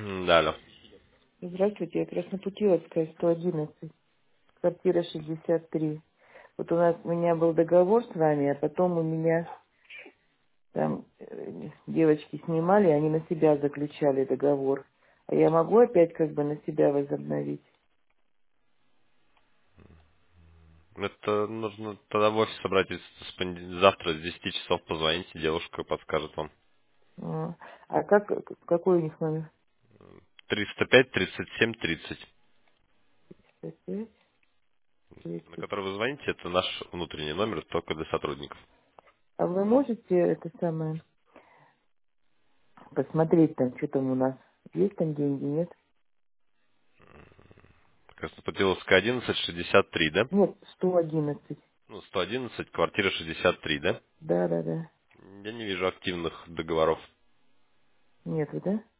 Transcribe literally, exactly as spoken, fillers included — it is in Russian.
Да, алло. Здравствуйте, я Краснопутиловская, сто одиннадцать, квартира шестьдесят три. Вот у нас, у меня был договор с вами, а потом у меня там э, девочки снимали, они на себя заключали договор. А я могу опять как бы на себя возобновить? Это нужно тогда в офис обратиться с понед- завтра с десяти часов позвоните, девушка подскажет вам. А а как, какой у них номер? триста пять тридцать семь тридцать. шестьдесят пять, На тридцать. который вы звоните, это наш внутренний номер, только для сотрудников. А вы можете это самое посмотреть там, что там у нас? Есть там деньги, нет? Краснопутиловская одиннадцать шестьдесят три, да? Нет, сто одиннадцать. Ну, сто одиннадцать, квартира шестьдесят три, да? Да, да, да. Я не вижу активных договоров. Нет, да?